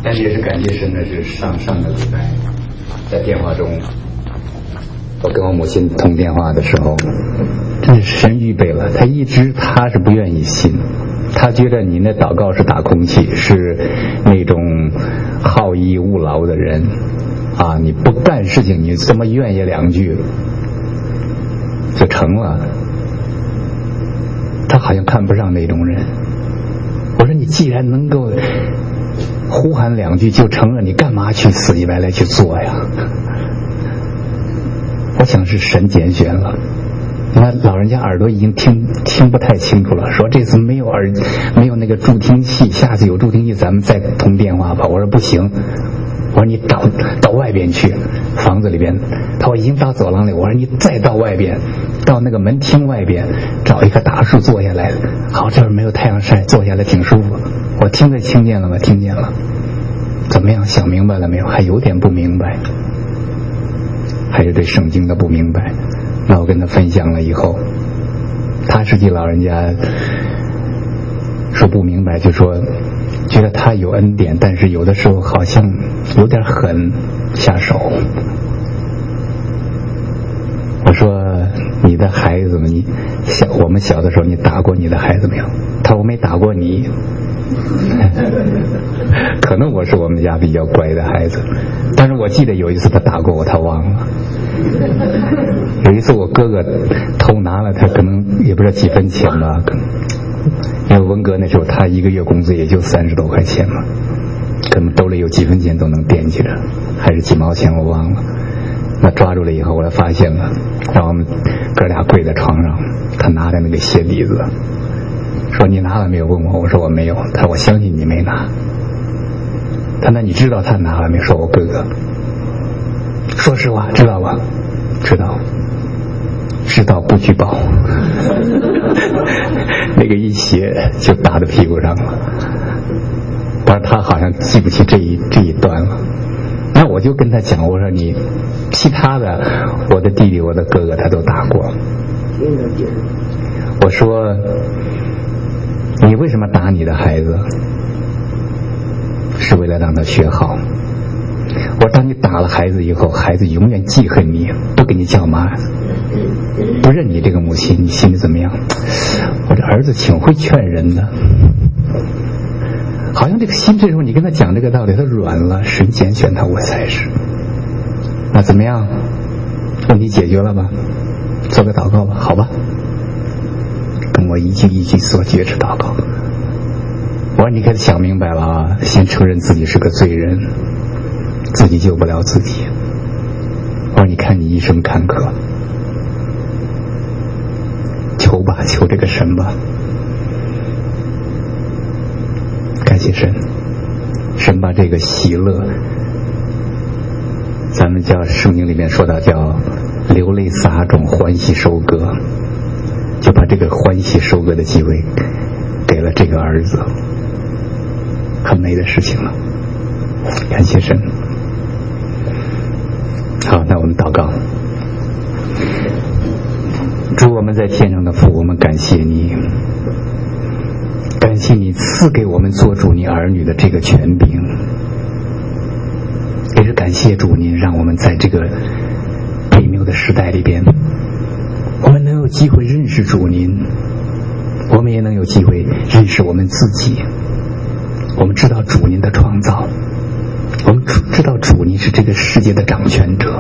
但是也是感谢神的是上个礼拜在电话中，我跟我母亲通电话的时候，真是神预备了。他是不愿意信，他觉得你那祷告是打空气，是那种好逸恶劳的人啊，你不干事情你这么怨言两句就成了。他好像看不上那种人。我说你既然能够呼喊两句就成了，你干嘛去死乞白赖去做呀？我想是神拣选了。那老人家耳朵已经听不太清楚了，说这次没有那个助听器，下次有助听器咱们再通电话吧。我说不行，我说你到外边去，房子里边。他说已经到走廊里，我说你再到外边，到那个门厅外边找一棵大树坐下来。好，这儿没有太阳晒，坐下来挺舒服。我听见了吗？听见了。怎么样？想明白了没有？还有点不明白，还是对圣经的不明白。那我跟他分享了以后，他实际老人家说不明白，就说觉得他有恩典，但是有的时候好像有点狠下手。我说你的孩子们，我们小的时候你打过你的孩子没有？他说我没打过你。可能我是我们家比较乖的孩子，但是我记得有一次他打过我，他忘了。有一次我哥哥偷拿了他可能也不知道几分钱吧，因为文革那时候他一个月工资也就30多块钱嘛，可能兜里有几分钱都能惦记着，还是几毛钱我忘了。那抓住了以后，我来发现了，让我们哥俩跪在床上，他拿着那个鞋底子，说你拿了没有？问我，我说我没有。他说我相信你没拿。他那你知道他拿了没？说我哥哥。说实话，知道吧？知道。知道不举报。那个一鞋就打到屁股上了。但是他好像记不起这一段了。那我就跟他讲，我说你其他的我的弟弟我的哥哥他都打过。我说你为什么打你的孩子？是为了让他学好。我说当你打了孩子以后，孩子永远记恨你，不给你叫妈，不认你这个母亲，你心里怎么样？我这儿子挺会劝人的，好像这个心这时候你跟他讲这个道理他软了，神拣选他我才是。那怎么样？问题解决了吧？做个祷告吧，好吧？跟我一句一句做觉知祷告。我说你可想明白了啊，先承认自己是个罪人，自己救不了自己。我说你看你一生坎坷，求吧，求这个神吧。感谢神，神把这个喜乐，咱们叫圣经里面说到叫流泪撒种，欢喜收割，就把这个欢喜收割的机会给了这个儿子，很美的事情了。感谢神。好，那我们祷告。主，我们在天上的父，我们感谢你，感谢你赐给我们做主你儿女的这个权柄，也是感谢主您让我们在这个悖谬的时代里边，我们能有机会认识主您，我们也能有机会认识我们自己。我们知道主您的创造，我们知道主您是这个世界的掌权者。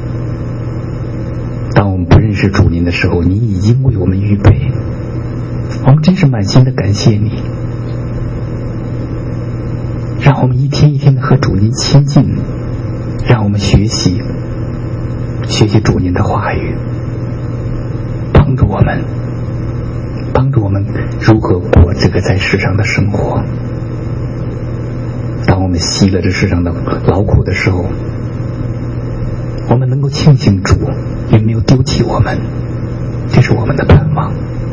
当我们不认识主您的时候，你已经为我们预备，我们真是满心的感谢你，让我们一天一天的和主您亲近，让我们学习主您的话语，帮助我们如何过这个在世上的生活。当我们息了这世上的劳苦的时候，我们能够庆幸主也没有丢弃我们，这是我们的盼望。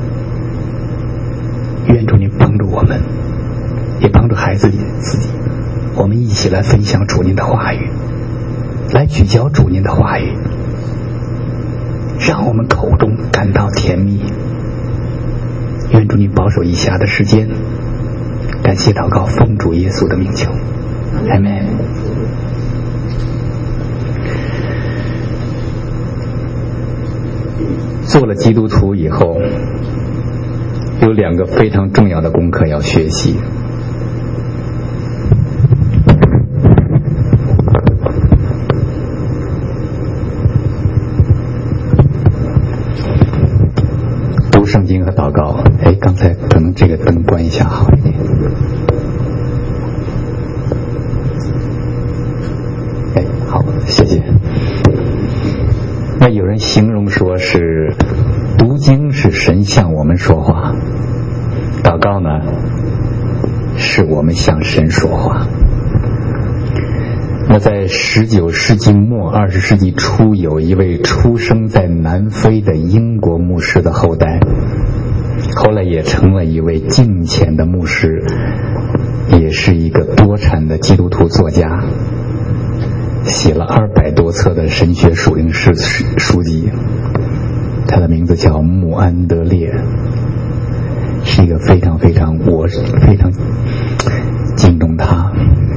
愿主您帮助我们，也帮助孩子自己，我们一起来分享主您的话语，来聚焦主您的话语，让我们口中感到甜蜜。愿主您保守以下的时间，感谢祷告，奉主耶稣的名求， Amen。做了基督徒以后，有2个非常重要的功课要学习。读圣经和祷告。刚才可能这个灯关一下好一点。好，谢谢。那有人形容说是读经是神向我们说话，祷告呢是我们向神说话。那在19世纪末20世纪初，有一位出生在南非的英国牧师的后代，后来也成了一位敬虔的牧师，也是一个多产的基督徒作家，写了200多册的神学属灵书籍。他的名字叫穆安德烈，是一个我非常敬重他。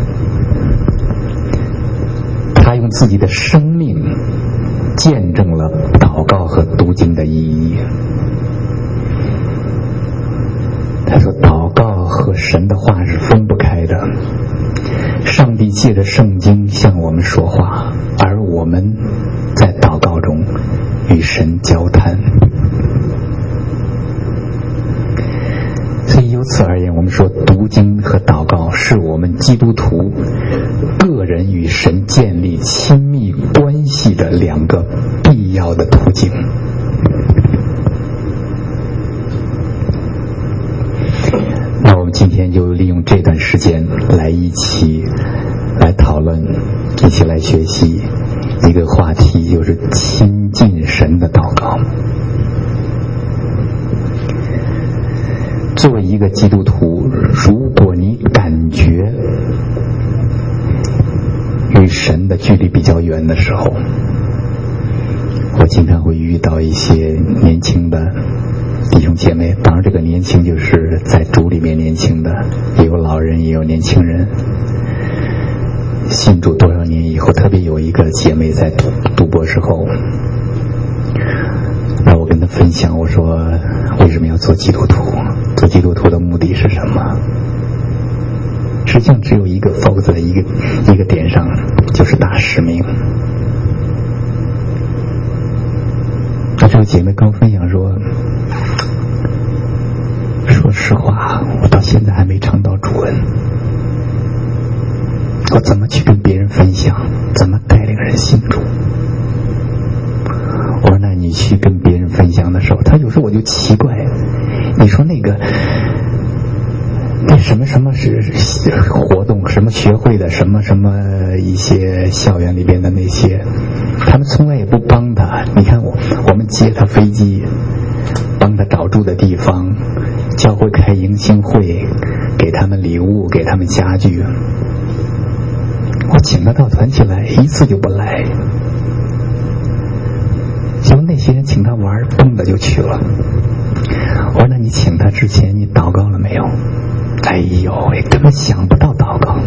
他用自己的生命见证了祷告和读经的意义。他说，祷告和神的话是分不开的，上帝借着圣经向我们说话，而我们在祷告中与神交谈。所以由此而言，我们说读经和祷告是我们基督徒个人与神建立亲密关系的2个必要的途径。那我们今天就利用这段时间一起来讨论，一起来学习一个话题，就是亲近神的祷告。作为一个基督徒，如果你感觉与神的距离比较远的时候，我经常会遇到一些年轻的弟兄姐妹，当然这个年轻就是在主里面年轻的，也有老人也有年轻人。信主多少年以后，特别有一个姐妹在读博士后，那我跟她分享，我说为什么要做基督徒？做基督徒的目的是什么？实际上只有一个 focus 在一个点上，就是大使命。那这位姐妹跟我分享说，说实话，我到现在还没尝到主恩，我怎么去跟别人分享，怎么带领人信主？我说那你去跟别人分享的时候，他有时候我就奇怪，你说那什么是活动，什么学会的，什么一些校园里边的那些，他们从来也不帮他。你看我们接他飞机，帮他找住的地方，教会开迎新会，给他们礼物，给他们家具。我请他到团去来，一次就不来。结果那些人请他玩，蹦的就去了。我说那你请他之前你祷告了没有？哎呦，根本想不到祷告。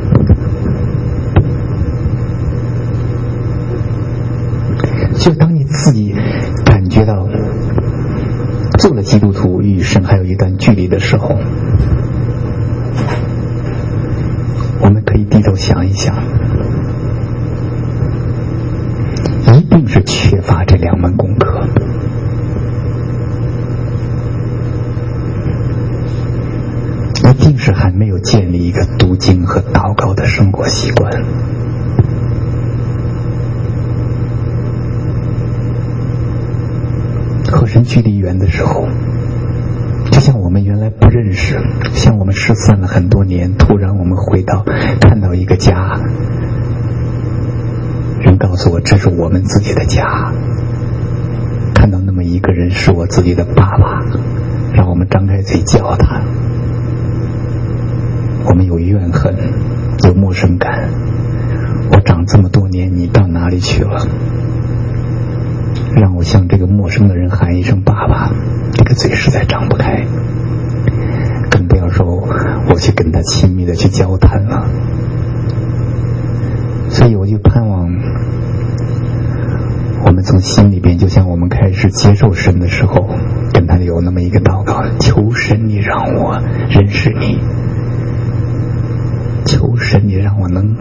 就当你自己感觉到做了基督徒与神还有一段距离的时候，我们可以低头想一想，一定是缺乏这2门功课。一定是还没有建立一个读经和祷告的生活习惯。和神距离远的时候，就像我们原来不认识，像我们失散了很多年，突然我们看到一个家，人告诉我这是我们自己的家，看到那么一个人是我自己的爸爸，让我们张开嘴叫他。我们有怨恨，有陌生感，我长这么多年，你到哪里去了？让我向这个陌生的人喊一声爸爸，这个嘴实在张不开，更不要说我去跟他亲密的去交谈了。 们心里边，就像我们开始接受神的时候，跟他有那么一个祷告：求神你让我认识你，求神你让我能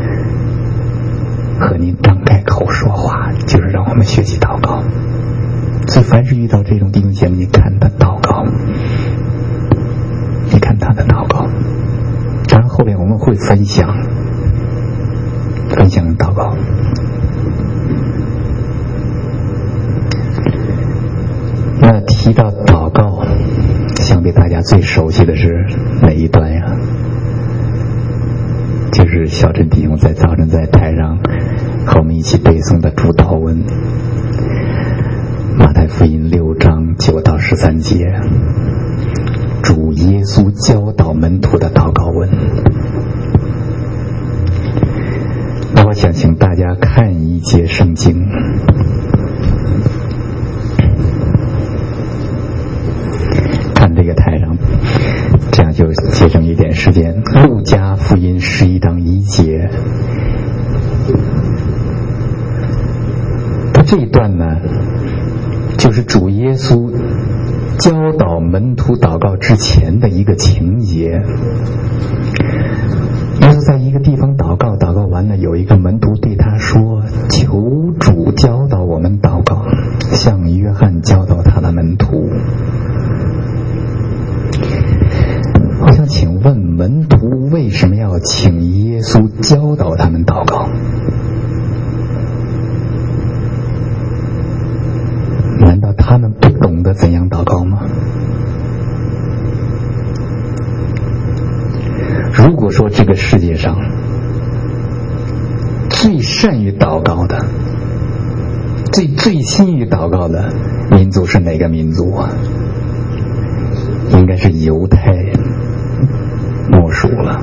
和您张开口说话，就是让我们学习祷告。所以凡是遇到这种弟兄姐妹，你看他祷告，你看他的祷告。当然后面我们会分享祷告。那提到祷告，想必大家最熟悉的是哪一段呀？就是小陈弟兄在早晨在台上和我们一起背诵的主祷文，马太福音6章9到13节，主耶稣教导门徒的祷告文。那我想请大家看一节圣经，看这个台上，这样就节省一点时间。路加福音11章1节，他这一段呢，就是主耶稣教导门徒祷告之前的一个情节。耶稣在一个地方祷告，祷告完了，有一个门徒对他说：求主教导我们祷告，像约翰教导他的门徒。我想请问，门徒为什么要请耶稣教导他们祷告？难道他们不懂得怎样祷告吗？如果说这个世界上最善于祷告的、最心于祷告的民族是哪个民族啊？应该是犹太人莫属了。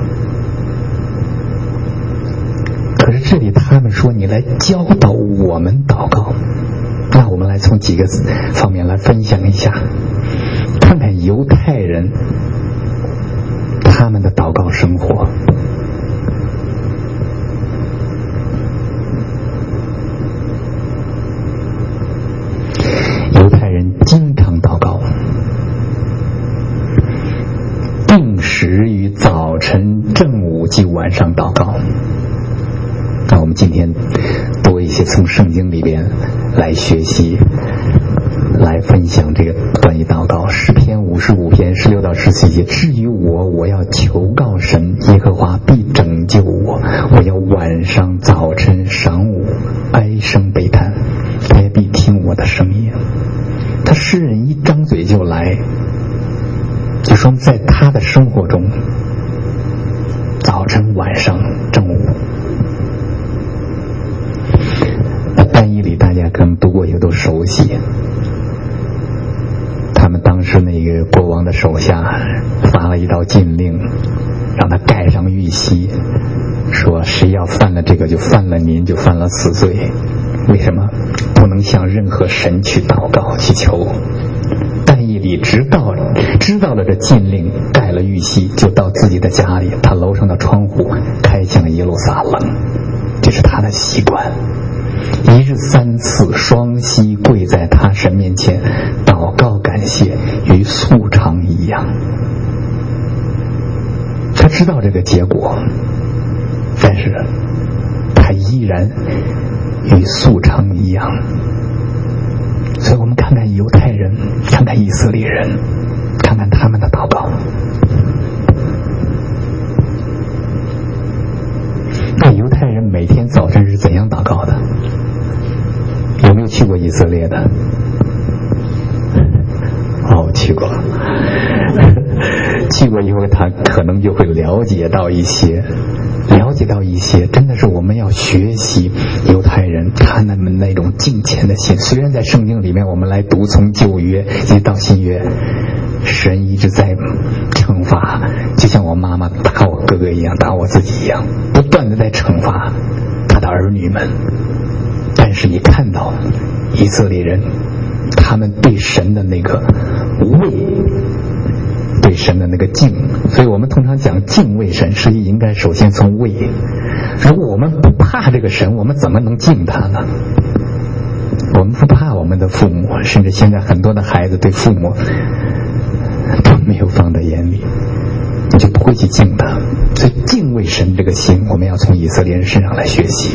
可是这里他们说你来教导我们祷告，那我们来从几个方面来分享一下，看看犹太人他们的祷告生活。犹太人经常祷告，定时于早晨、正午及晚上祷告。那我们今天多一些从圣经里边来学习，来分享这个关于祷告。诗篇55篇16到17节，至于我要求告神，耶和华必拯救我，我要晚上、早晨、晌午哀声悲叹，他也必听我的声音。他诗人一张嘴就来，就说在他的生活中，早晨、晚上、正午。但以理大家可能读过也都熟悉，他们当时那个国王的手下发了一道禁令，让他盖上玉玺，说谁要犯了这个就犯了您，就犯了死罪。为什么？不能向任何神去祷告去求。但以理知道了这禁令，盖了玉玺，就到自己的家里，他楼上的窗户开向耶路撒冷，这是他的习惯。一日3次双膝跪在他神面前祷告感谢，与素常一样。他知道这个结果，但是他依然与素常一样。所以我们看看犹太人，看看以色列人，看看他们的祷告。那犹太人每天早晨是怎样祷告的？有没有去过以色列的？哦，去过。去过以后，他可能就会了解到一些，真的是我们要学习犹太人他们那种敬虔的心。虽然在圣经里面我们来读，从旧约一直到新约，神一直在惩罚，就像我妈妈打我哥哥一样，打我自己一样，不断的在惩罚他的儿女们。但是你看到以色列人他们对神的那个畏，对神的那个敬，所以我们通常讲敬畏神，实际应该首先从畏。如果我们不怕这个神，我们怎么能敬他呢？ 我们不怕我们的父母，甚至现在很多的孩子对父母都没有放在眼里，你就不会去敬他。所以敬畏神这个心，我们要从以色列人身上来学习。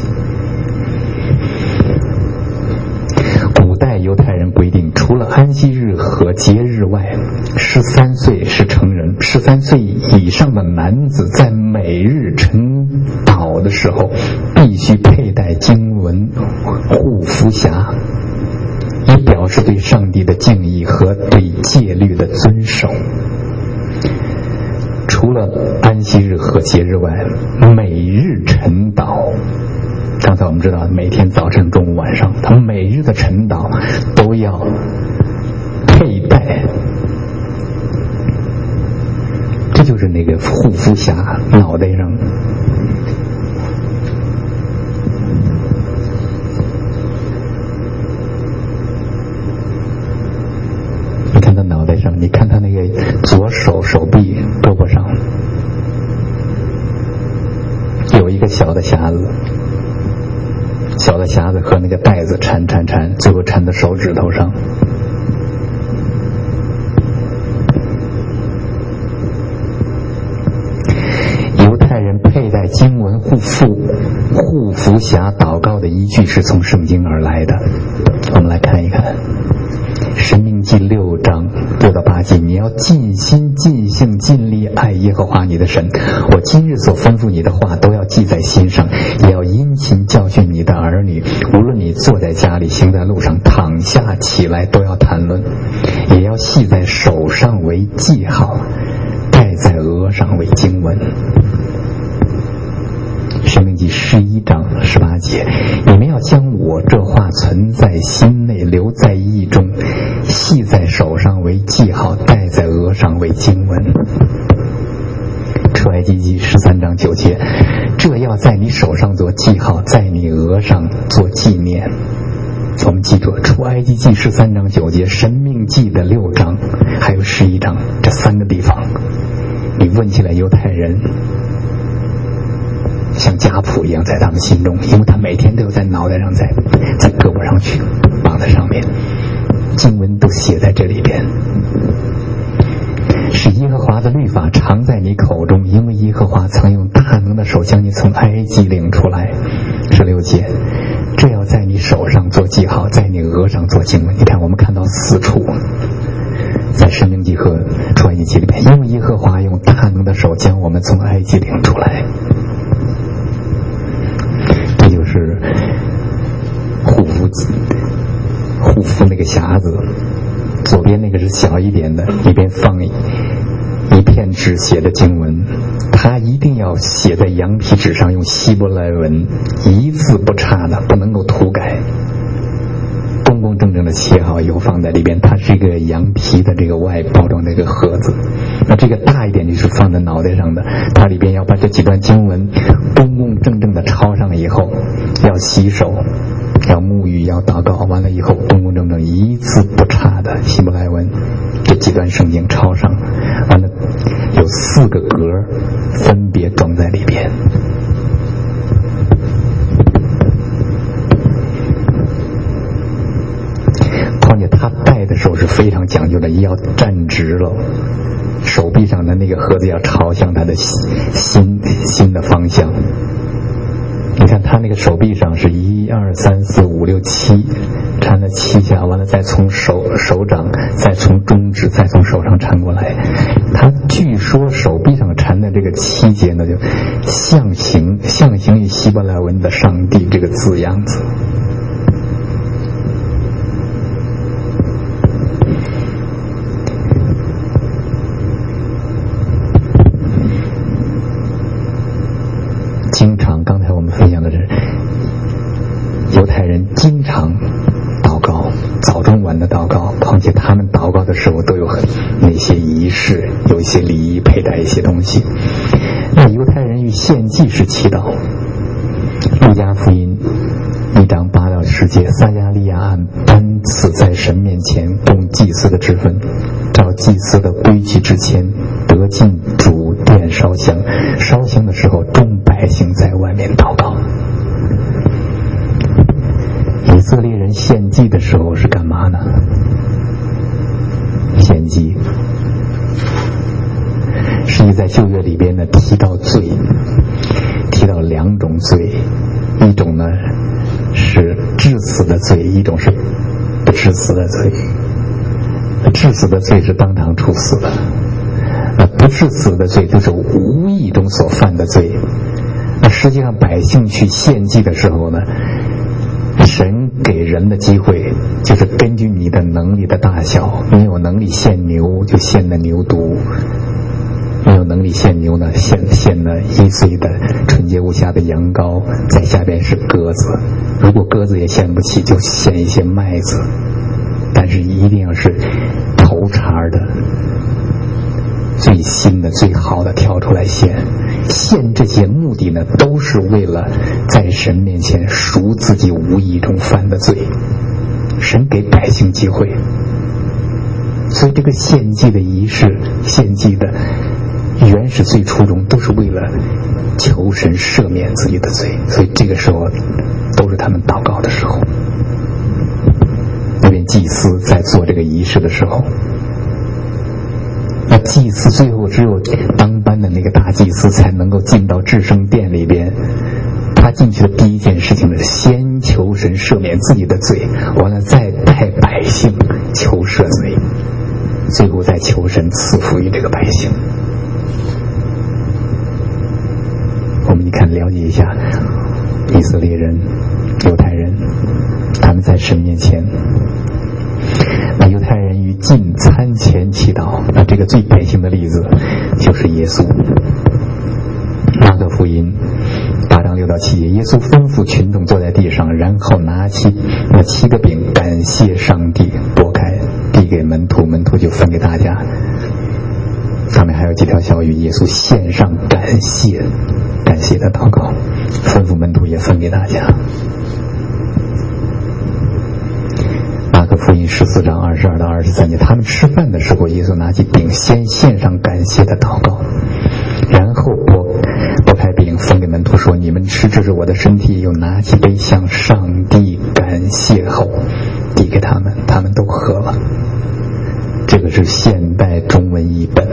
古代犹太人规定，除了安息日和节日外，13岁是成人，13岁以上的男子在每日晨祷的时候必须佩戴经文护肤匣，以表示对上帝的敬意和对戒律的遵守。除了安息日和节日外，每日晨祷，刚才我们知道每天早晨、中午、晚上，他每日的晨祷都要佩戴，这就是那个护肤匣，脑袋上你看他脑袋上，你看他那个左手手臂胳膊上有一个小的匣子，小的匣子和那个带子缠，最后缠到手指头上。犹太人佩戴经文护符匣祷告的依据是从圣经而来的。我们来看一看申命记6章6到8节，你要尽心尽性尽力爱耶和华你的神，我今日所吩咐你的话都要记在心上，也要殷勤教训你的儿女，无论你坐在家里，行在路上，躺下起来，都要谈论，也要系在手上为记号，戴在额上为经文。申命记11章18节，你们要将我这话存在心内，留在意中，系在手上为记号，戴在额上为经文。出埃及记13章9节，这要在你手上做记号，在你额上做纪念。我们记住出埃及记13章9节，申命记的6章还有11章，这3个地方你问起来，犹太人像家谱一样在他们心中，因为他每天都有在脑袋上，在胳膊上去绑在上面，经文都写在这里边。是耶和华的律法常在你口中，因为耶和华曾用大能的手将你从埃及领出来。16节，这要在你手上做记号，在你额上做经文。你看我们看到4处在申命记和出埃及记里边，因为耶和华用大能的手将我们从埃及领出来。这就是护肤那个匣子，左边那个是小一点的，里边放一片纸写的经文，它一定要写在羊皮纸上，用希伯来文，一字不差的，不能够涂改，公公正正的写好以后放在里边。它是一个羊皮的这个外包装的一个盒子，那这个大一点就是放在脑袋上的，它里边要把这几段经文公公正正的抄上以后，要洗手，要沐浴，要祷告，完了以后公公正正一字不差的希伯来文这几段圣经抄上，完了有4个格分别装在里边。况且他戴的时候是非常讲究的，要站直了，手臂上的那个盒子要朝向他的心的方向。你看他那个手臂上是1、2、3、4、5、6、7，缠了7下，完了再从手掌，再从中指，再从手上缠过来。他据说手臂上缠的这个7节呢，就象形于希伯来文的上帝这个字样子。刚才我们分享的是犹太人经常祷告，早中晚的祷告，况且他们祷告的时候都有那些仪式，有一些礼仪，佩戴一些东西。那犹太人与献祭是祈祷。路加福音1章8到10节，撒加利亚按班次在神面前供祭司的职分，照祭司的规矩之前得进主殿烧香，烧香的时候众百姓在外面祷告。 以色列人献祭的时候是干嘛呢？献祭实际在旧约里边呢提到罪，提到两种罪，一种呢是致死的罪，一种是不致死的罪。致死的罪是当场处死的，不致死的罪就是无意中所犯的罪。那实际上百姓去献祭的时候呢，神给人的机会就是根据你的能力的大小，你有能力献牛就献的牛犊，没有能力献牛呢，献了1岁的纯洁无瑕的羊羔，在下边是鸽子，如果鸽子也献不起，就献一些麦子，但是一定要是头茬的最新的最好的挑出来献。献这些目的呢，都是为了在神面前赎自己无意中犯的罪。神给百姓机会，所以这个献祭的仪式，献祭的原始最初衷都是为了求神赦免自己的罪，所以这个时候都是他们祷告的时候。那边祭司在做这个仪式的时候，那祭司最后只有当班的那个大祭司才能够进到至圣殿里边，他进去的第一件事情是先求神赦免自己的罪，完了再带百姓求赦罪，最后再求神赐福于这个百姓。我们一看了解一下以色列人、犹太人，他们在神面前，那犹太人于进餐前祈祷，那这个最典型的例子就是耶稣。马可福音8章6到7节，耶稣吩咐群众坐在地上，然后拿起那7个饼，感谢上帝，拨开递给门徒，门徒就分给大家。上面还有几条小语，耶稣献上感谢的祷告，吩咐门徒也分给大家。马可福音14章22到23节，他们吃饭的时候，耶稣拿起饼，先献上感谢的祷告，然后拨开饼分给门徒说，你们吃，这是我的身体。又拿起杯向上帝感谢后递给他们，他们都喝了。这个是现代中文译本。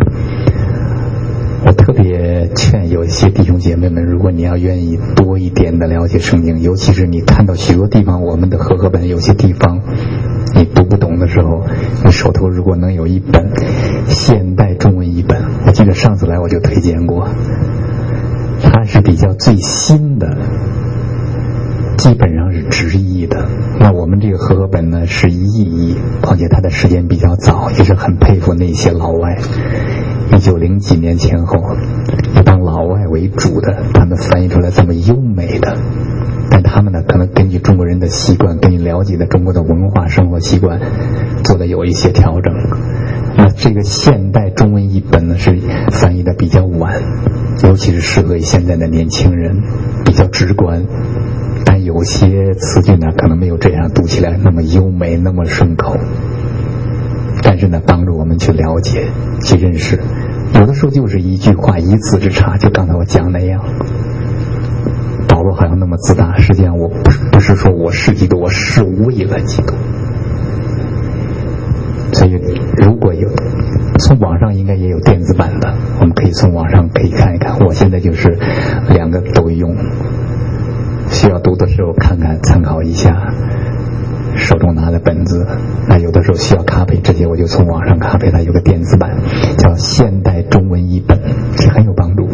我特别劝有一些弟兄姐妹们，如果你要愿意多一点的了解圣经，尤其是你看到许多地方我们的和合本有些地方你读不懂的时候，你手头如果能有一本现代中文译本，我记得上次来我就推荐过，它是比较最新的，基本上是直译的。那我们这个和合本呢是意译，况且它的时间比较早，也是很佩服那些老外，1900几年前后一帮老外为主的，他们翻译出来这么优美的，但他们呢可能根据中国人的习惯，根据了解的中国的文化生活习惯做的有一些调整。那这个现代中文译本呢是翻译的比较晚，尤其是适合于现在的年轻人，比较直观，但有些词句呢可能没有这样读起来那么优美，那么顺口，但是呢帮助我们去了解去认识。有的时候就是一句话一字之差，就刚才我讲那样，保罗好像那么自大，实际上我不是说我是基督，我是为了基督。所以如果有从网上应该也有电子版的，我们可以从网上可以看一看。我现在就是两个都用，需要读的时候看看参考一下，手中拿的本子，那有的时候需要咖啡，直接我就从网上咖啡，它有个电子版叫现代中文译本，是很有帮助。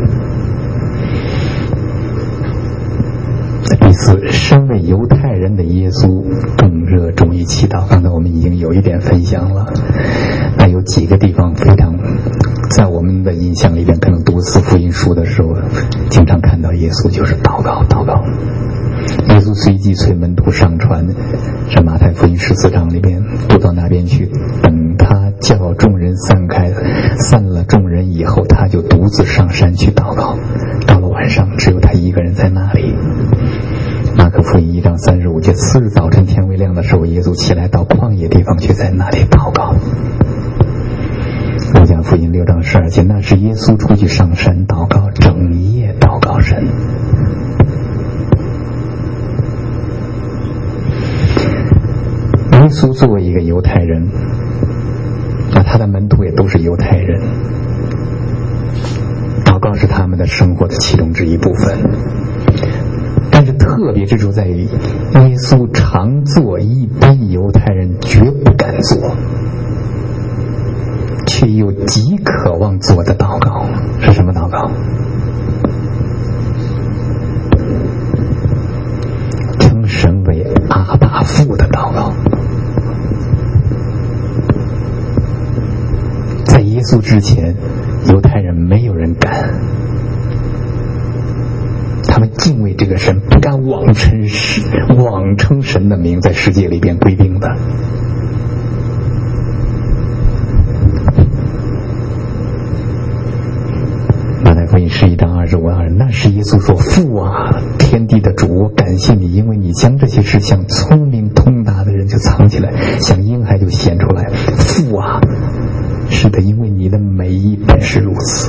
第四，身为犹太人的耶稣更热衷于祈祷。刚才我们已经有一点分享了，那有几个地方非常在我们的印象里边，可能读四福音书的时候经常看到耶稣就是祷告。耶稣随即催门徒上船，在马太福音14章里边读到那边去，等他叫众人散了众人以后，他就独自上山去祷告。到了晚上，只有他一个人在那里。马可福音1章35节，次日早晨天未亮的时候，耶稣起来到旷野地方去，在那里祷告。路加福音6章12节，那是耶稣出去上山祷告，整夜祷告神。 稣作为一个犹太人，那他的门徒也都是犹太人，祷告是他们的生活的其中之一部分。但是特别之处在于，耶稣常做一般犹太人绝不敢做，却又极渴望做的祷告。是什么祷告？称神为阿爸父的祷告。在耶稣之前，犹太人没有人敢，他们敬畏这个神，不敢妄称神的名在世界里边归并的。马太福音11章25-22，那时耶稣说：“父啊，天地的主，我感谢你，因为你将这些事向聪明通达的人就藏起来，向婴孩就显出来。父啊，是的，因为你的美意本是如此。”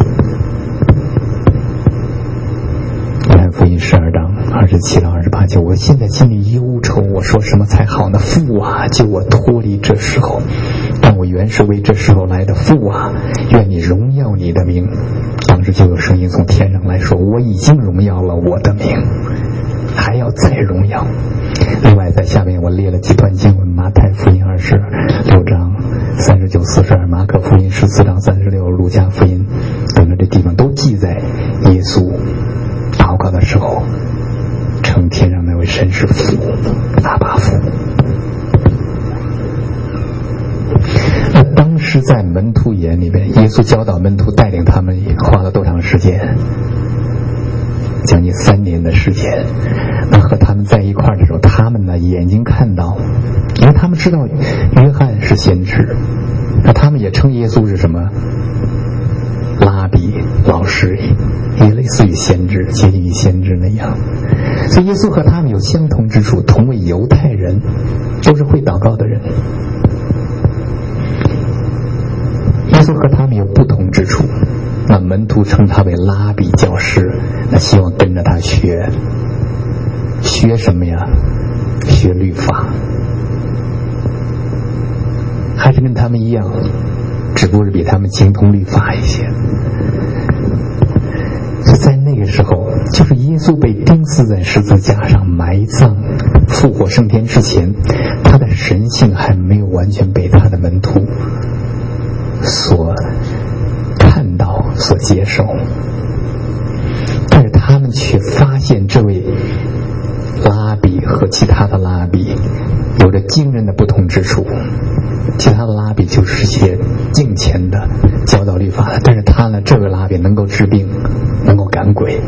约翰福音12章27-28节，我现在心里忧愁，我说什么才好呢？父啊，救我脱离这时候，但我原是为这时候来的。父啊，愿你荣耀你的名。当时就有声音从天上来说：“我已经荣耀了我的名，还要再荣耀。”另外在下面我列了几段经文：马太福音26章39-42，马可福音14章36，路加福音等着这地方都记载耶稣祷告的时候称天上那位神是父，阿爸父。那当时在门徒眼里边，耶稣教导门徒，带领他们花了多长时间？将近3年的时间。那和他们在一块的时候，他们呢眼睛看到，因为他们知道约翰是先知，那他们也称耶稣是什么？拉比，老师，也类似于先知，接近于先知那样。所以耶稣和他们有相同之处，同为犹太人，都是会祷告的人。耶稣和他们有不同之处，那门徒称他为拉比，教师，那希望跟着他学什么呀？学律法，还是跟他们一样，只不过是比他们精通律法一些。所以在那个时候，就是耶稣被钉死在十字架上埋葬复活升天之前，他的神性还没有完全被他的门徒所看到所接受，但是他们却发现这位拉比和其他的拉比有着惊人的不同之处。其他的拉比就是些敬虔的教导律法的，但是他呢，这位拉比能够治病，能够赶鬼，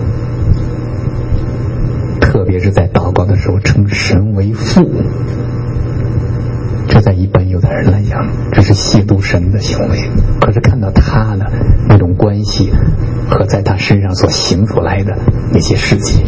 特别是在祷告的时候称神为父，这在一般犹太人来讲这是亵渎神的行为。可是看到他的那种关系和在他身上所行出来的那些事迹，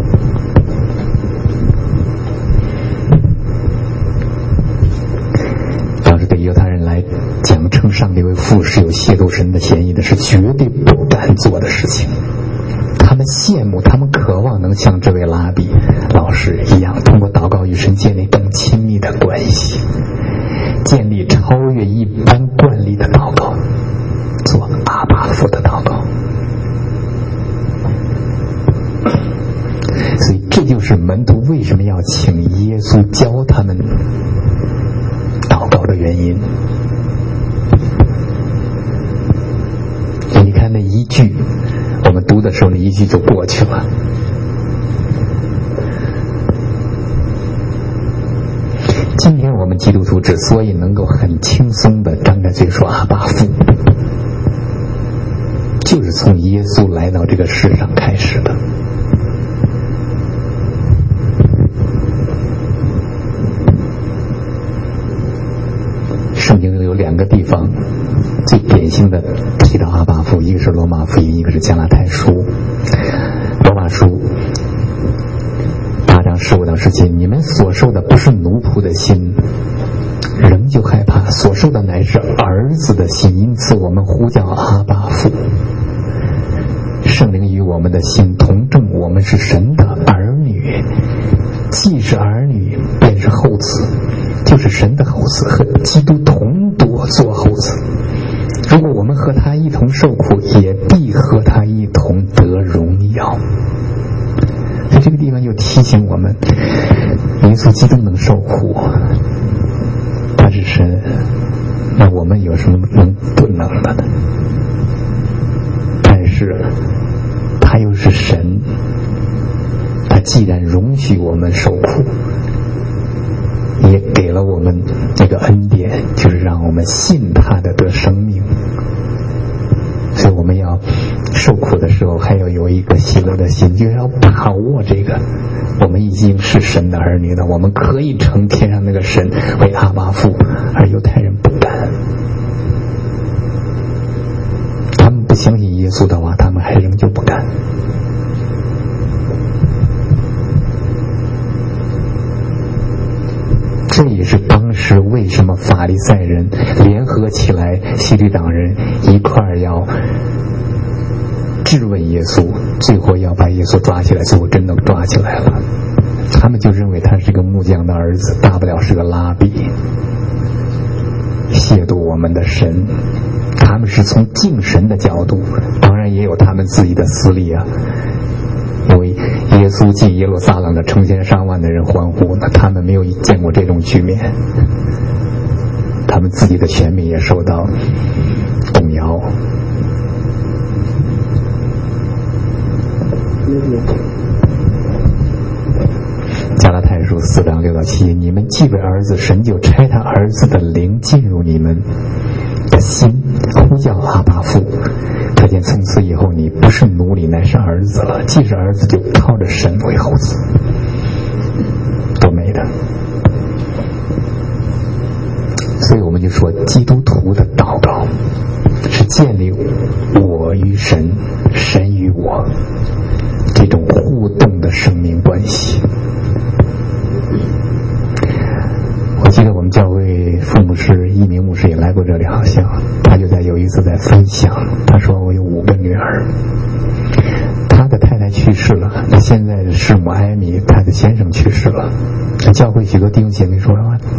当时对犹太人来讲，称上帝为父是有亵渎神的嫌疑的，是绝对不敢做的事情。他们羡慕，他们渴望能像这位拉比老师一样，通过祷告与神建立更亲密的关系，建立超越一般惯例的祷告，做阿爸父的祷告。所以这就是门徒为什么要请耶稣教他们祷告的原因。你看那一句，我们读的时候那一句就过去了。今天我们基督徒之所以能够很轻松地张开嘴说阿爸父，就是从耶稣来到这个世上开始的。圣经有2个地方最典型的提到阿爸父，一个是罗马福音，一个是加拉太书。罗马书8章15到17，你们所受的不是奴仆的心，仍旧害怕，所受的乃是儿子的心，因此我们呼叫阿爸父。圣灵与我们的心同证，我们是神的儿女，既是儿女，便是后子，就是是神的后子，和基督同夺做后子。如果我们和他一同受苦，也必和他一同得荣耀。在这个地方就提醒我们，耶稣基督能受苦，他是神，那我们有什么能不能的呢？但是他又是神，他既然容许我们受苦，也给了我们这个恩典，就是让我们信他的得生命。所以我们要受苦的时候还要有一个喜乐的心，就是要把握这个我们已经是神的儿女了，我们可以称天上那个神为阿爸父，而犹太人不敢，他们不相信耶稣的话，他们还仍旧不敢。这也是当时为什么法利赛人联合起来，希律党人一块儿要质问耶稣，最后要把耶稣抓起来，最后真的抓起来了。他们就认为他是个木匠的儿子，大不了是个拉比，亵渎我们的神。他们是从敬神的角度，当然也有他们自己的私利啊。因为耶稣进耶路撒冷的成千上万的人欢呼，那他们没有见过这种局面，他们自己的权柄也受到动摇。加拉太书4章6到7节，你们既为儿子，神就差他儿子的灵进入你们的心，呼叫阿爸父。可见从此以后，你不是奴隶，乃是儿子了。既是儿子，就靠着神为后子。多美的！所以我们就说，基督徒的祷告是建立我与神，神与我这种互动的生命关系。我记得我们教会副牧师一鸣牧师也来过这里，好像他就在有一次在分享，他说我有5个女儿，他的太太去世了，那现在的师母艾米，他的先生去世了。教会许多弟兄姐妹说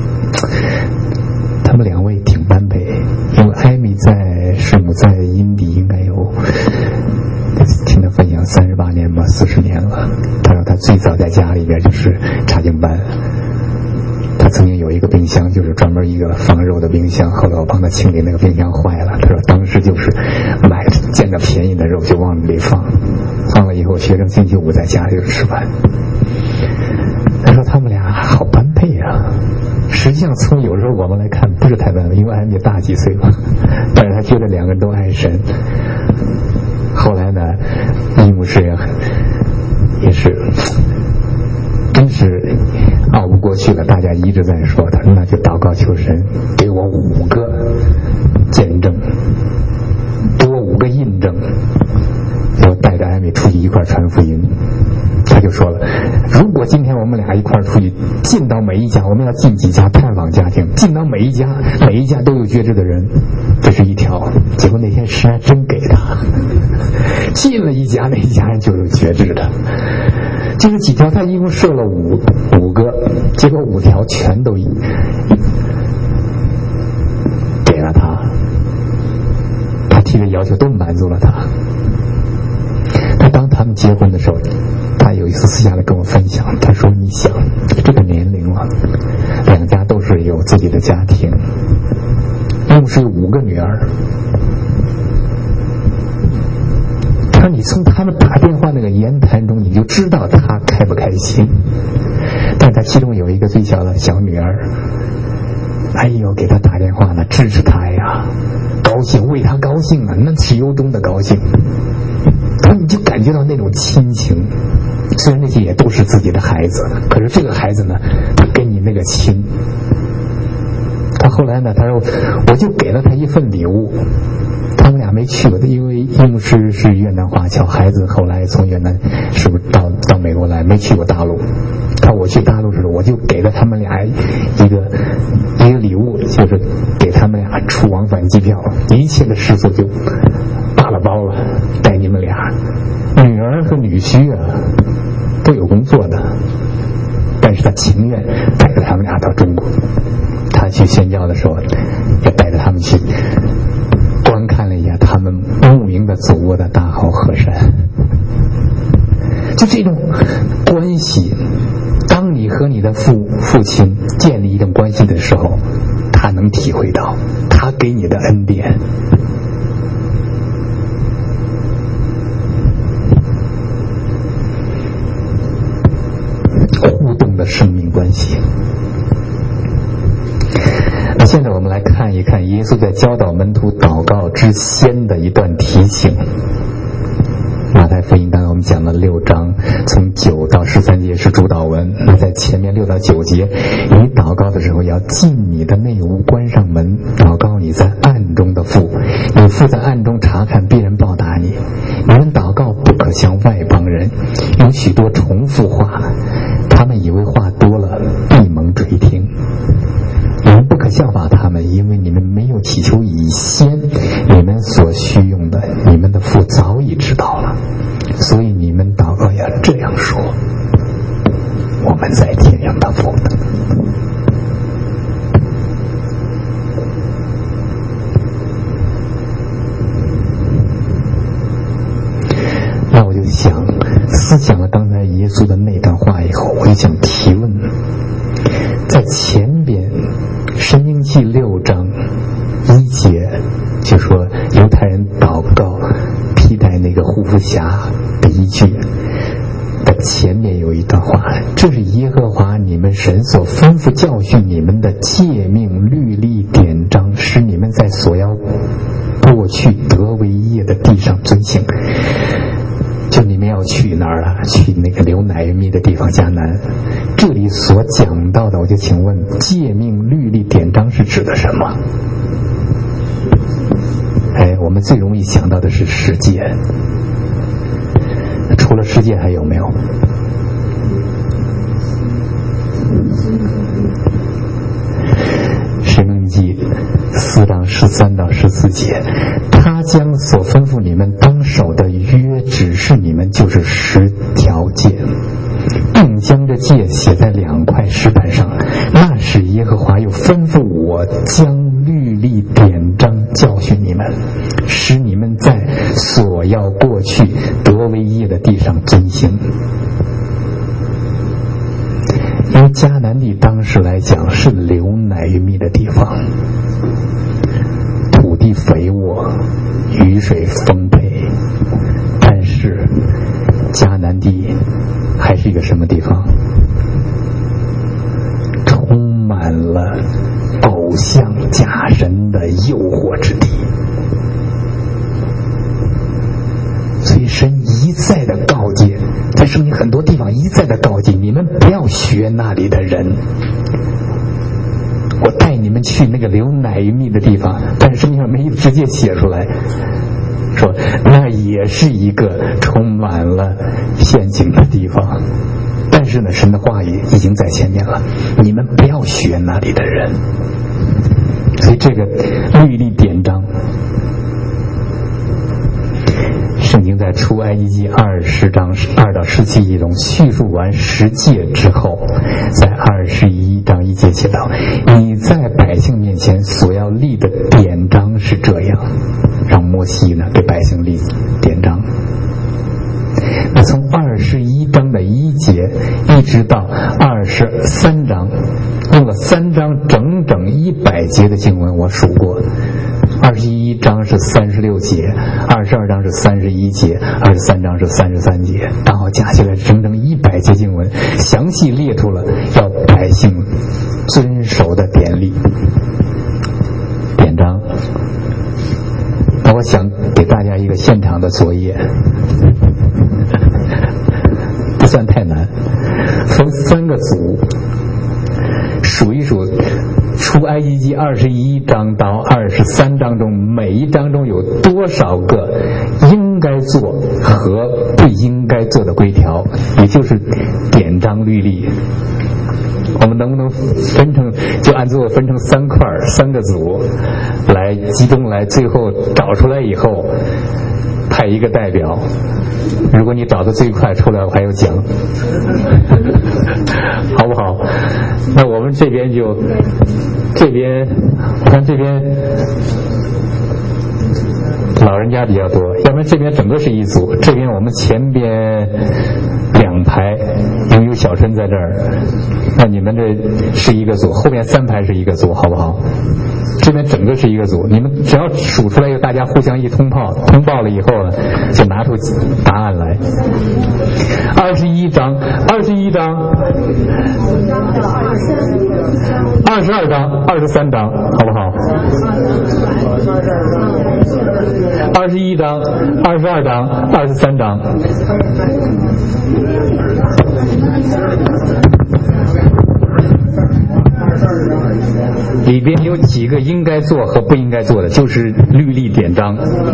他们2位挺般配，因为艾米师母在阴地应该有听他分享38年吧，40年了。他说他最早在家里边就是查经班，他曾经有一个冰箱，就是专门一个放肉的冰箱，后来我帮他清理，那个冰箱坏了，他说当时就是见到便宜的肉就往里放了以后，学生星期5在家里就吃饭。他说他们俩好般配啊，实际上从有时候我们来看不是太般配，因为还没大几岁嘛，但是他觉得2个人都爱神。后来呢，伊牧师也是真是熬不过去了，大家一直在说他，那就祷告求神给我5个见证，给我5个印证，我带着艾米出去一块传福音。他就说了，如果今天我们俩一块出去，进到每一家，我们要进几家探访家庭，进到每一家都有觉知的人，这是一条。结果那天神还真给他进了一家，那一家人就有觉知的，就是几条，他一共设了五个，结果5条全都给了他，他提的要求都满足了他。当他们结婚的时候，他有一次私下来跟我分享，他说你想这个年龄了，2家都是有自己的家庭，又是5个女儿，他说你从他们打电话那个言谈中你就知道他开不开心。但他其中有一个最小的小女儿，哎呦给他打电话呢，支持他呀，高兴，为他高兴啊，那是由衷的高兴。他你就感觉到那种亲情，虽然那些也都是自己的孩子，可是这个孩子呢，他跟你那个亲。他后来呢，他说我就给了他一份礼物，他们俩没去过的，因为伊牧师是越南华侨，孩子后来从越南是不是到美国来，没去过大陆。他我去大陆时候，我就给了他们俩一个礼物，就是给他们俩出往返机票，一切的食宿就打了包了，带你们俩。女儿和女婿啊都有工作的，但是他情愿带着他们俩到中国。 去宣教的时候，也带着他们去观看了一下他们牧营的祖国的大好河山。就这种关系，当你和你的父亲建立一种关系的时候，他能体会到他给你的恩典。互动的生命关系。那现在我们来看一看耶稣在教导门徒祷告之先的一段提醒。马太福音刚才我们讲了6章，从9到13节是主祷文。那在前面6到9节，你祷告的时候要进你的内屋，关上门，祷告你在暗中的父，你父在暗中查看，必然报答你。你们祷告不可像外邦人，有许多重复话，他们以为话多了必蒙垂听。你们不可效法他们，因为你们没有祈求以先，你们所需用的，你们的父早已知道了。所以你们祷告要这样说：我们在天上的父。那我就思想了刚才耶稣的那段话以后，我就想提问，在前边申经记6章1节就说犹太人祷告披戴那个护肤匣的依据的前面有一段话，这是耶和华你们神所吩咐教训你们的诫命律例典章，使你们在所要过去得为业的地上遵行。就你们要去哪儿啊？去那个流奶与蜜的地方，迦南。这里所讲到的，我就请问，诫命律例典章是指的什么？我们最容易想到的是十诫，除了十诫还有没有？申命记4章13到14节，他将所吩咐你们当守的约指示你们，就是10条诫，并将这诫写在2块石板上。那时耶和华又吩咐我将律例典章教训你们，使你们在所要过去得为业的地上遵行。因为迦南地当时来讲是流奶与蜜的地方，土地肥沃，雨水丰沛，但是迦南地还是一个什么地方？充满了偶像假神的诱惑之地。所以神一再的告诫，在圣经很多地方一再的告诫你们不要学那里的人。我带你们去那个流奶与蜜的地方，但是圣经上没有直接写出来，说那也是一个充满了陷阱的地方。但是呢，神的话语已经在前面了，你们不要学那里的人。所以这个律例典章，圣经在出埃及记20章2到17节中叙述完10诫之后，在21章1节写道：你在百姓面前所要立的典章是这样，让摩西呢给百姓立典章。那从21章的1节一直到23章，用了3章整整100节的经文，我数过。21章是36节，22章是31节，23章是33节，刚好加起来整整100节经文，详细列出了要百姓遵守的典例典章。那我想给大家一个现场的作业，不算太难，分3个组数一数出埃及记21章到23章中，每一章中有多少个应该做和不应该做的规条，也就是典章律例。我们能不能分成3块3个组来集中来，最后找出来以后派一个代表，如果你找的最快出来，我还有奖好不好？那我们这边就这边我看这边老人家比较多，要不然这边整个是一组，这边我们前边2排因为有小陈在这儿，那你们这是一个组，后边3排是一个组，好不好？这边整个是一个组，你们只要数出来，大家互相一通报了以后呢，就拿出答案来。21张，22张，23张，好不好？21张，22张，23张。里边有几个应该做和不应该做的，就是律例典章。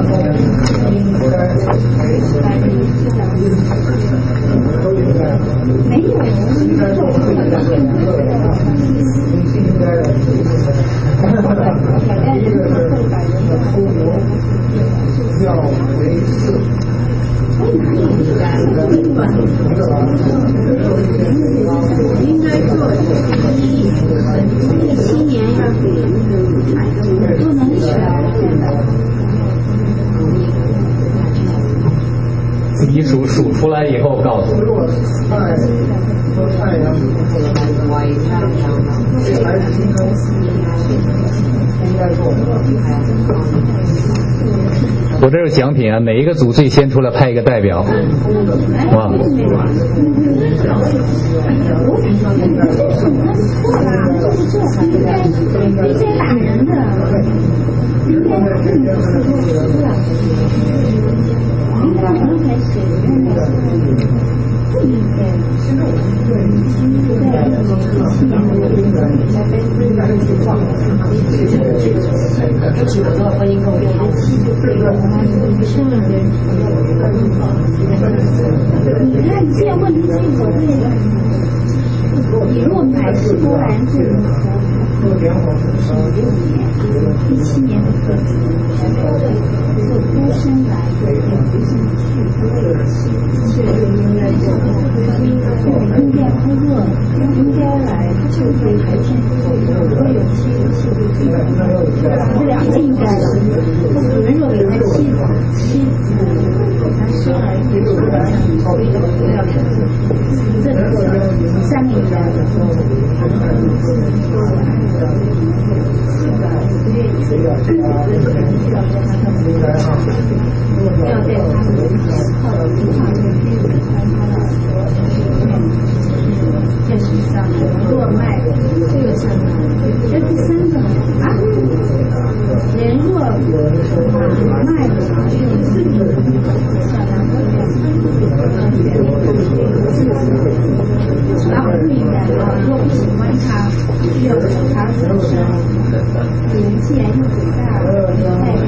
应该做17年要给不能选， 自己数出来以后告诉我。我这有奖品啊，每一个组最先出来派一个代表，哇！ 这些打人的，你看这些问题是我这个，你如果买是波兰这个17年的个子，是出生来的，不是去不会是应该工作，应该来就可以还是不会有妻子，这两个应该的。主人若给他妻子他生儿子，所以不要承认。这个下面应该的。要在他们靠的地方去现实上若卖这个是这第3个啊，人若卖的是自己的相当不应该若不喜欢他需要找他身上年纪又很大带他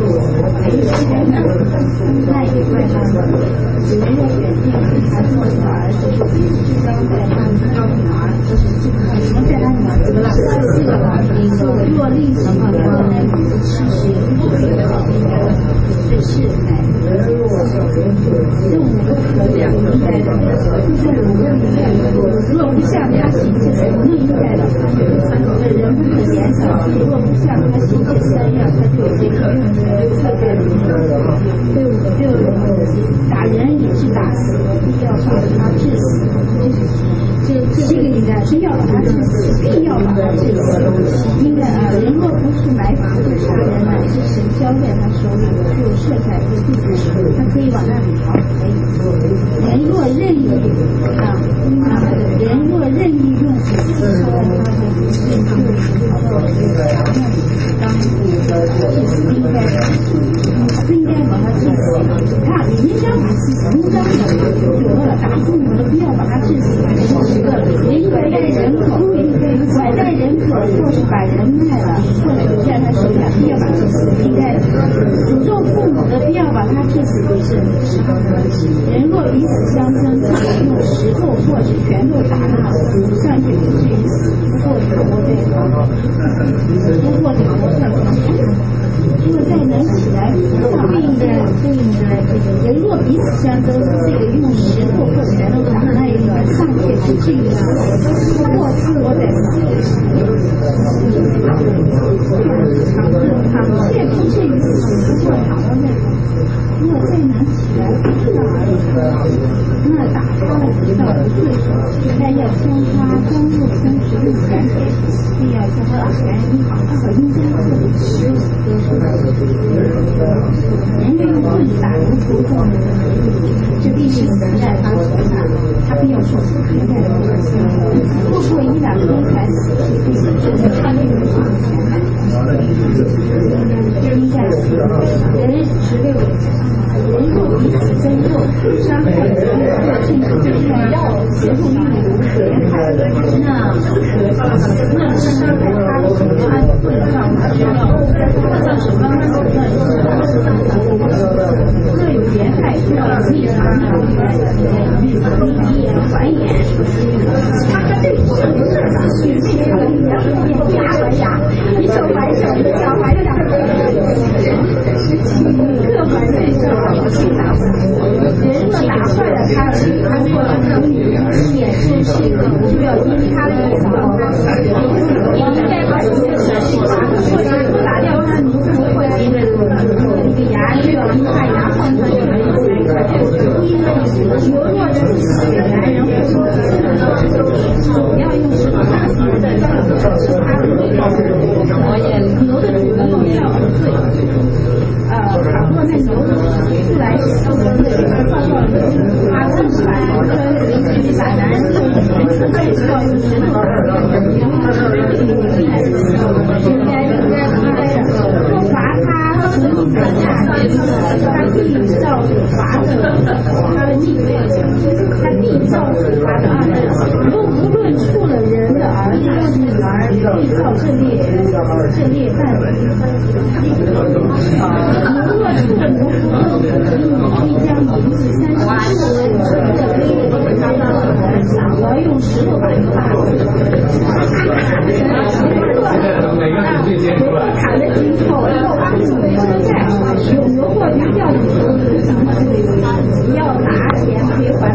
那也怪他们主人若选定他做小儿子就交代他们交女儿什么在他女儿怎么了4个了若另什么的事实这是这5个词2个应该的就是5个应该的若不像他行就是5个应该的人不可言少若不像他行这3样他就有这个对5个就打人也是打死必要把他致死这个应该是要把他致死必要把他致死应该人若不是埋伏或杀人乃是神交在他手里就射在这地上他可以往那里逃人若任意人若任意用手敲他的当致死应该不应该把他致死他应该把他致死应该打父母的不要把他致死人拐带人口拐带人口或是把人卖了或者在他手下不要把他致死应该诅咒父母的不要把他致死为是人若彼此相争就用石头或是拳头打他上去不至于死或者活对方不或者活算如果再能起来对应的这个人若彼此相争，这个用人或或人的话，那有点上界不至于或自我在躺却不至于死或躺到那种。如果再能起来不道而已，那打他的不到的对手，但要将他装入生殖物感给，必要将他原因好和应该做的15人愿用棍打人头撞人，这必须死在他手上，他必要受苦连带的恶行。不过1-2天才死，这是他那个法应该人16人若彼此争斗，伤害人或甚至要协助运毒危害，那是伤害他的手段会让他知道，造成刚刚手段各有危害，要立场立言还言。他和这个去这个呀，你手还手，你脚还脚，各还对手。人若打坏了他，他或也是这个就要因他的意思，应该把这些或者打掉他奴仆或者一个牙就要因他牙换他就没有牛若人死男人或说不要用石头打死人的，是他的味道。牛的主人要而退。倘若那牛出来受了罪，他造了他自己把男人送人生被需要用石头打不罚他死他必照罚他的逆位，他必照罚的二代。无论处了人的儿子或女儿，必照这列办。如若处了奴仆，必将银子30的杯子给他我要用石头把你打死。砍了金头，要把你车债，有牛或驴掉你要拿钱赔还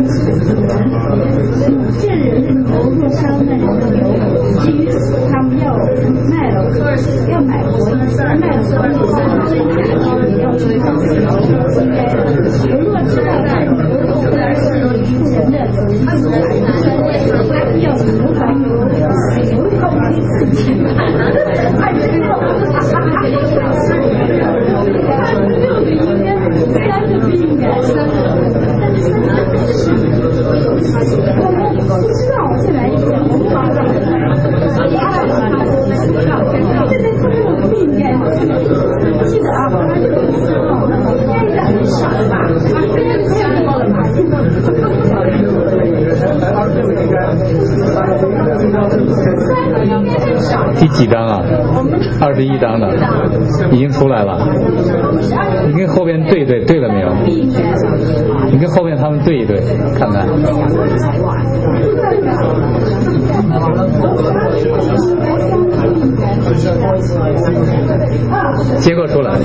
这人牛若伤那人的牛，至于死他们要卖了，要买活一卖了活一真假的也要追讨，应该的。若知道那牛自然是一户人的，他必要牛还牛，牛靠给自己26个应该3个不应该3个，但是3个是我们不知道，再来一遍，我们把它现在这个不应该，记得啊，他这个应该是很少的吧，应该太多了吧，现在3个应该更少。 第几章啊？21章的，已经出来了。你跟后边对了没有？你跟后边他们对一对，看看。结果出来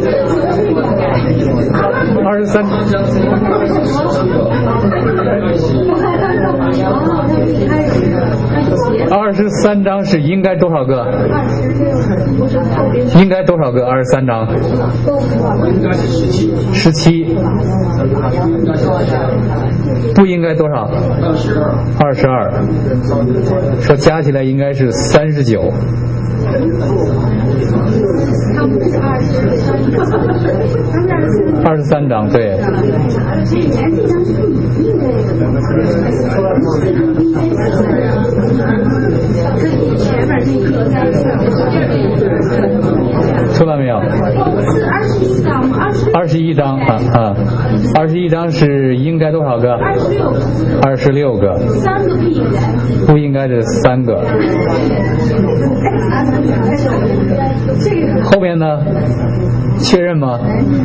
23章是应该多少个？应该多少个？23章17，不应该多少？22，说加起来应该是39。23章，对。出来没有？21章啊，21章是应该多少个？26个。3个不应该。不应该是3个。后面呢？确认吗？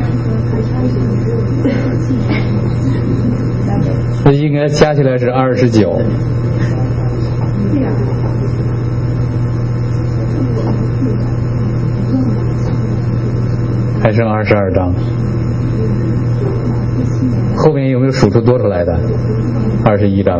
这应该加起来是29。 还剩22章。后面有没有数出多出来的？21章。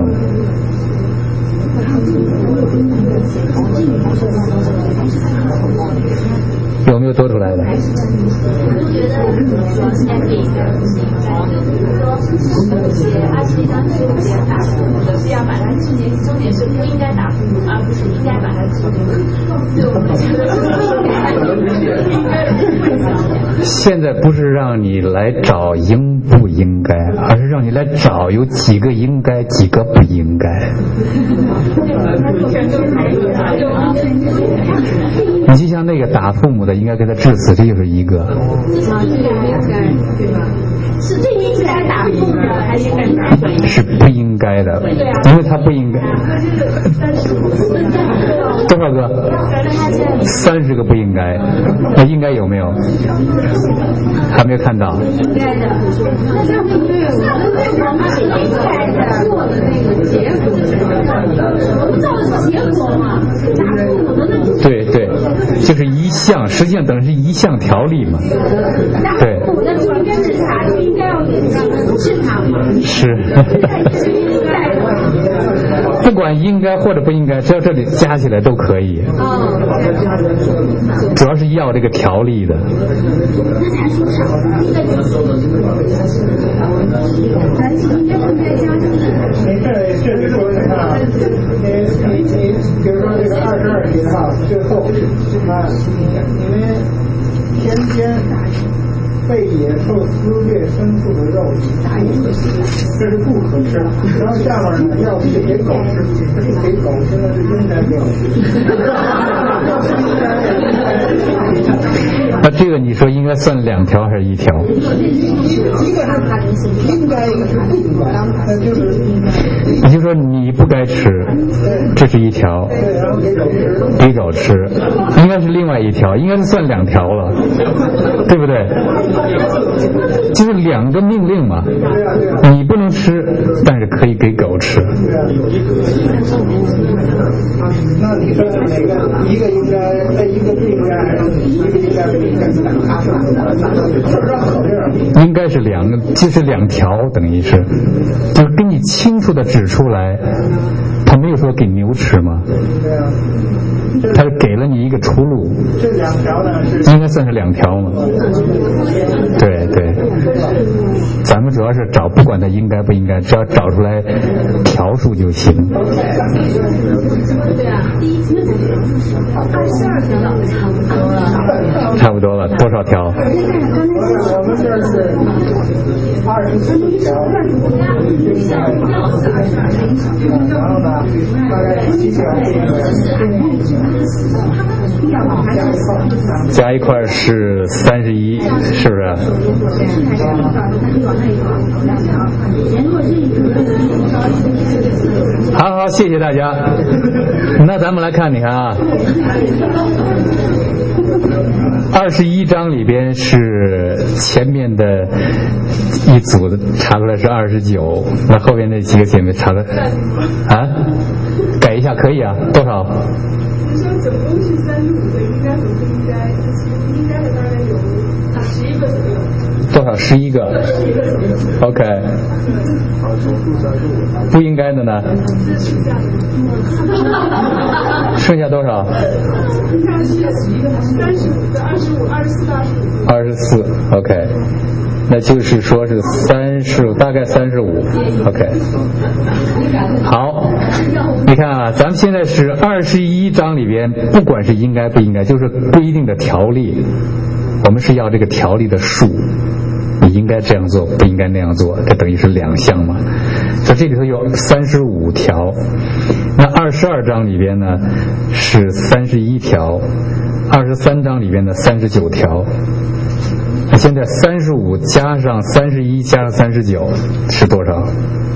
有没有多出来的？ 我觉得说现在可以的是应该的，说写21章是不要打父母的，是要把它制定，重点是不应该打父母，而不是应该把它制定。对，我们觉得应该。 现在不是让你来找应不应该，而是让你来找有几个应该，几个不应该。你就像那个打父母的，应该给他致死，这就是一个。 是最应该打父母的，还是应该？ 是不应该的，因为他不应该。多少个？30个不应该。那应该有没有？还没有看到。 应该的。那上面就有我们是应该的做的那个结果，我们照的是结果嘛，打父母的那。 对对，就是一项，实际上等于是一项条例嘛。对。 我的不应该是啥？就应该要给他们治他嘛。 是。不管应该或者不应该，只要这里加起来都可以。主要是要这个条例的。 那才说少。 这是说什么？你比如说这个22节啊，最后啊，你们天天被野兽撕裂牲畜的肉，这是不可吃。然后下面呢，要是给狗吃，给狗现在是应该给狗吃。 那这个你说应该算2条还是1条？ 一个是应该，一个是不应该，那就是也就是说你不该吃，这是1条，给狗吃，应该是另外1条，应该是算2条了，对不对？就是2个命令嘛，你不能吃，但是可以给狗吃。 那你说哪个？一个应该，一个不应该，还是一个应该不应该？ 应该是2个，就是2条，等于是，就是给你清楚的指出来，他没有说给牛吃吗？ 对啊。 他给了你一个出路。 这2条呢是应该算是2条嘛。对对，咱们主要是找，不管它应该不应该，只要找出来条数就行。 对啊，第一次22条差不多了，多少条？ 我们这是24条，然后呢，大概7条。 加一块是31，是不是？好好，谢谢大家。那咱们来看，你看啊，21章里边是前面的一组的查出来是29，那后边那几个姐妹查的啊，改一下可以啊，多少？ 你说总共是35个，应该和不应该，应该的大概有11个左右。 多少？11个。OK。不应该的呢？剩下多少？ 应该是11个，35个、25、24到25。 24。OK。那就是说是35，大概35。OK。好，你看啊，咱们现在是21章里边，不管是应该不应该，就是规定的条例，我们是要这个条例的数。你应该这样做，不应该那样做，这等于是2项嘛。所以这里头有35条，那22章里边呢是31条，23章里边的39条。那现在35加上31加上39是多少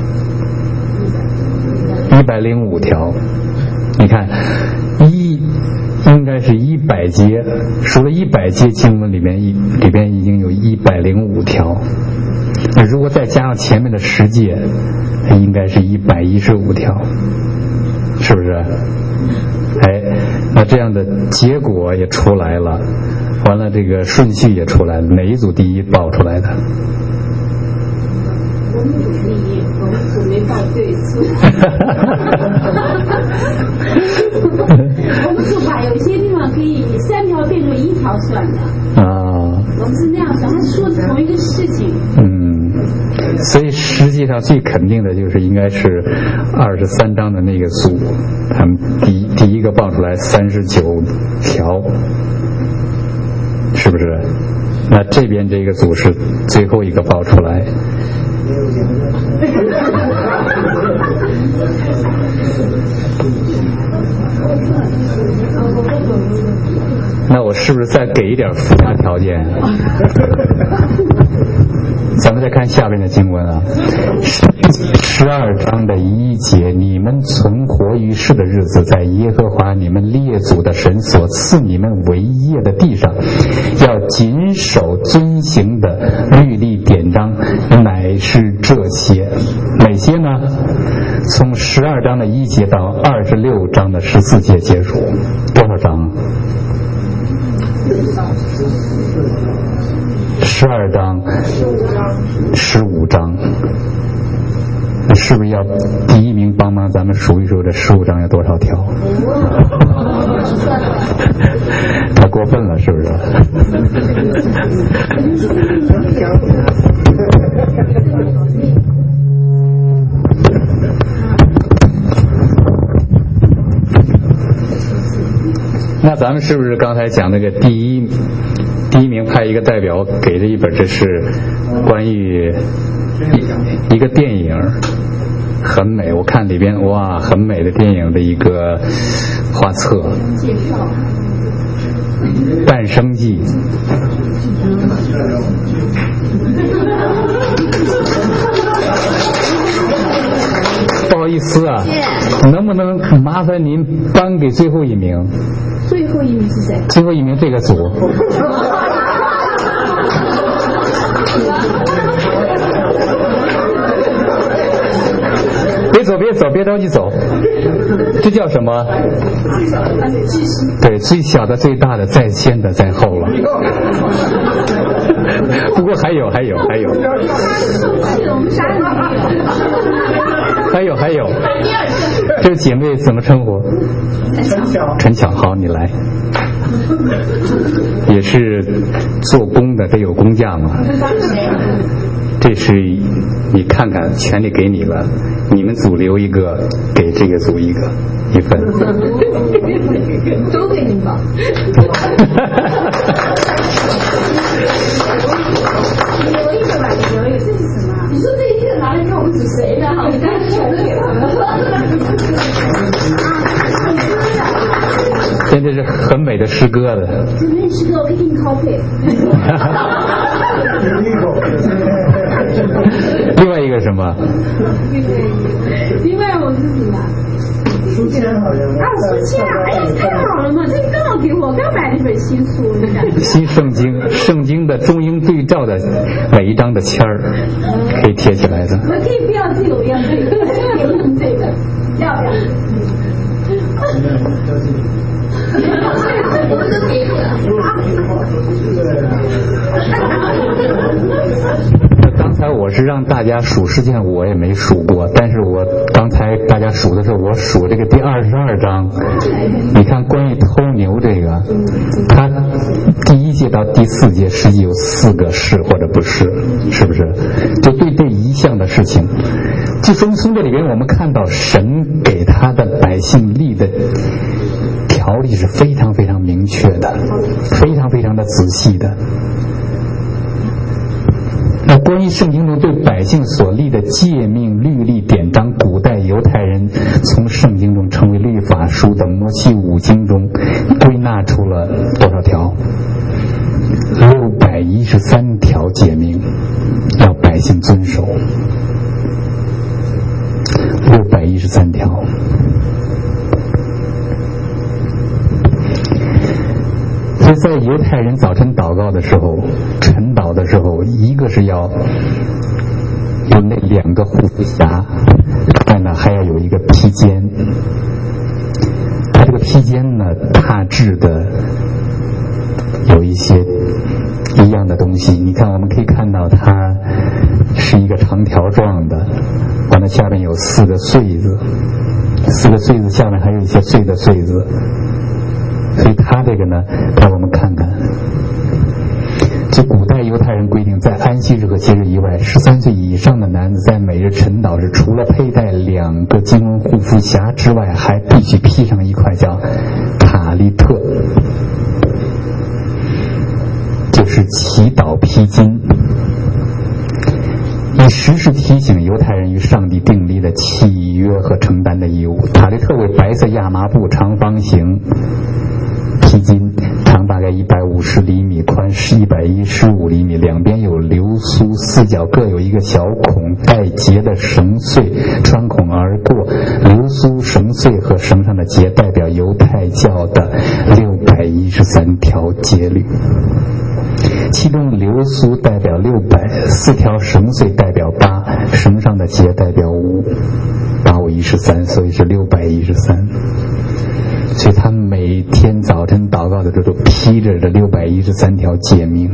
？105条。你看应该是100节，数了100节经文里边已经有105条。那如果再加上前面的10节，应该是115条，是不是？ 那这样的结果也出来了，完了这个顺序也出来了，哪一组第一报出来的？ 我们组第一，我们组没报对数。我们组吧，有些地方可以3条变成1条算的。我们是那样算，他说的同一个事情。 所以实际上最肯定的就是应该是23章的那个组，他们第一个报出来39条，是不是？那这边这个组是最后一个报出来。那我是不是再给一点附加条件？咱们再看下面的经文啊，12章的1节，你们存活于世的日子，在耶和华你们列祖的神所赐你们为业的地上，要谨守遵行的律例典章，乃是这些。哪些呢？从12章的1节到26章的14节结束，多少章？12章15章，是不是要第一名帮忙咱们数一数这15章有多少条？太过分了，是不是？那咱们是不是刚才讲那个第一名派一个代表给的一本，这是关于一个电影，很美，我看里边哇，很美的电影的一个画册，诞生记。不好意思啊，能不能麻烦您颁给最后一名？ 最后一名是谁？ 最后一名这个组。别走，别着急走。这叫什么？对，最小的、最大的、在先的、在后了。不过还有，这个姐妹怎么称呼？陈巧，好，你来。也是做工的，得有工价嘛。这是你看看，权利给你了，你们组留一个，给这个组一份。 都给你吧。留一个吧，留一个，这是什么？你说这一个拿来给我们组谁的？好，你刚才全都给我们。 现在是很美的诗歌的。 这美诗歌我可以给你 copy。 另外一个什么？ 另外我自己的。书签好像。书签啊！哎呀，太好了嘛！这个刚好给我，刚买了一本新书，你看。 新圣经的中英对照的每一章的签儿，可以贴起来的。 我可以不要这个，我要这个，我用这个，要不要？我们都给你了。刚才我是让大家数，实际上我也没数过，但是我刚才大家数的时候，我数这个第22章，你看关于偷牛这个，它第1节到第4节实际有4个是或者不是，是不是？就对这一项的事情，就从这里边我们看到神给他的百姓立的条例是非常非常明确的，非常非常的仔细的。那关于圣经中对百姓所立的诫命、律例、典章，古代犹太人从圣经中称为律法书的摩西五经中归纳出了多少条？613条诫命，要百姓遵守。613条。所以在犹太人早晨祷告的时候，晨祷的时候，一个是要有那2个护肤匣，另外呢还要有一个披肩。它这个披披肩呢，大致的有一些一样的东西。你看，我们可以看到它是一个长条状的，完了下面有4个穗子，4个穗子下面还有一些碎的穗子。所以它这个呢，让我们看看，就古代犹太人规定，在安息日和节日以外，13岁以上的男子在每日晨祷时，除了佩戴2个经文护肤匣之外，还必须披上一块叫塔利特，就是祈祷披巾，以实施提醒犹太人与上帝订立的契约和承担的义务。塔利特为白色亚麻布长方形披巾，长大概150厘米，宽115厘米，两边有流苏，4角各有一个小孔，带结的绳穗穿孔而过。流苏、绳穗和绳上的结代表犹太教的613条节律，其中流苏代表600，4条绳穗代表8，绳上的结代表5，8513，所以是613。所以他每天早晨祷告的时候都披着这613条诫命。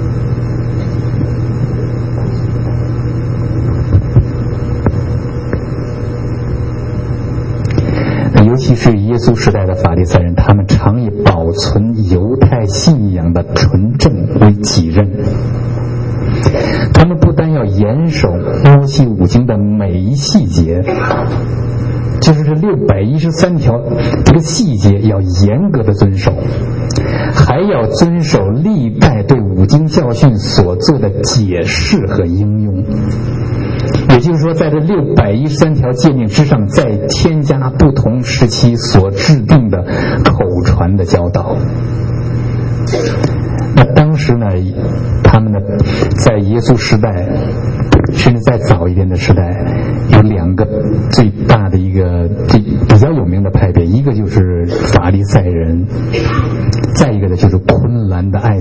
尤其是耶稣时代的法利赛人，他们常以保存犹太信仰的纯正为己任。他们不但要严守摩西五经的每一细节，就是这613条这个细节要严格的遵守，还要遵守历代对五经教训所做的解释和应用。也就是说，在这613条诫命之上，再添加不同时期所制定的口传的教导。那当时呢，他们呢，在耶稣时代，甚至再早一点的时代，有2个最大的一个比较有名的派别，一个就是法利赛人，再一个呢就是昆兰的爱